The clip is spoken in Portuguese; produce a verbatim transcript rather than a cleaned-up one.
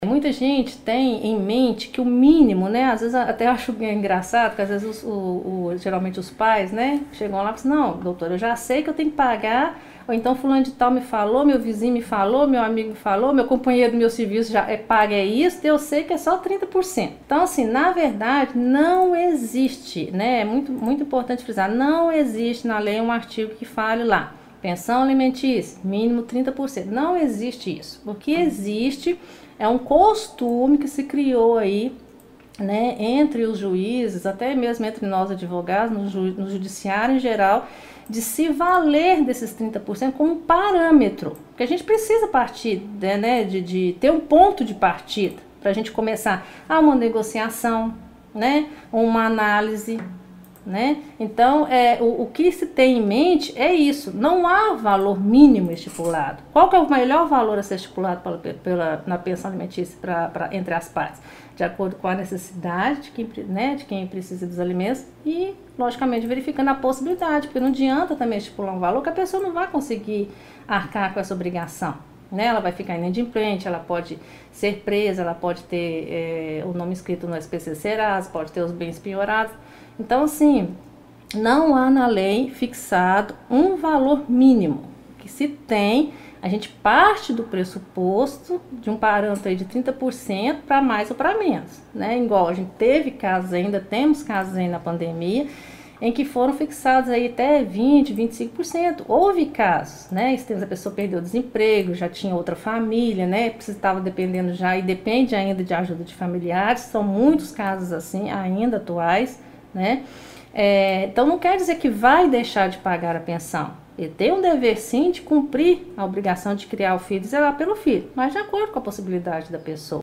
Muita gente tem em mente que o mínimo, né? Às vezes até acho engraçado, que às vezes os, o, o, geralmente os pais, né? Chegam lá e falam assim, não, doutor, eu já sei que eu tenho que pagar, ou então fulano de tal me falou, meu vizinho me falou, meu amigo me falou, meu companheiro do meu serviço já é, paga é isso, eu sei que é só trinta por cento. Então, assim, na verdade, não existe, né? É muito, muito importante frisar, não existe na lei um artigo que fale lá, pensão alimentícia, mínimo trinta por cento. Não existe isso. O que existe é um costume que se criou aí, né, entre os juízes, até mesmo entre nós advogados, no, ju no judiciário em geral, de se valer desses trinta por cento como parâmetro. Porque a gente precisa partir, né, de, de ter um ponto de partida para a gente começar a uma negociação, né, uma análise. Né? Então, é, o, o que se tem em mente é isso, não há valor mínimo estipulado. Qual que é o melhor valor a ser estipulado pela, pela, na pensão alimentícia pra, pra, entre as partes? De acordo com a necessidade de quem, né, de quem precisa dos alimentos e, logicamente, verificando a possibilidade, porque não adianta também estipular um valor que a pessoa não vai conseguir arcar com essa obrigação. Né? Ela vai ficar inadimplente, ela pode ser presa, ela pode ter é, o nome escrito no S P C Serasa, pode ter os bens penhorados. Então, assim, não há na lei fixado um valor mínimo. Que se tem, a gente parte do pressuposto de um parâmetro aí de trinta por cento para mais ou para menos. Né? Igual a gente teve casos ainda, temos casos aí na pandemia, em que foram fixados aí até vinte, vinte e cinco por cento. Houve casos, né? A pessoa perdeu o desemprego, já tinha outra família, né? Estava dependendo já e depende ainda de ajuda de familiares. São muitos casos assim, ainda atuais, né? É, então não quer dizer que vai deixar de pagar a pensão. Ele tem um dever sim de cumprir a obrigação de criar o filho e zelar pelo filho, mas de acordo com a possibilidade da pessoa.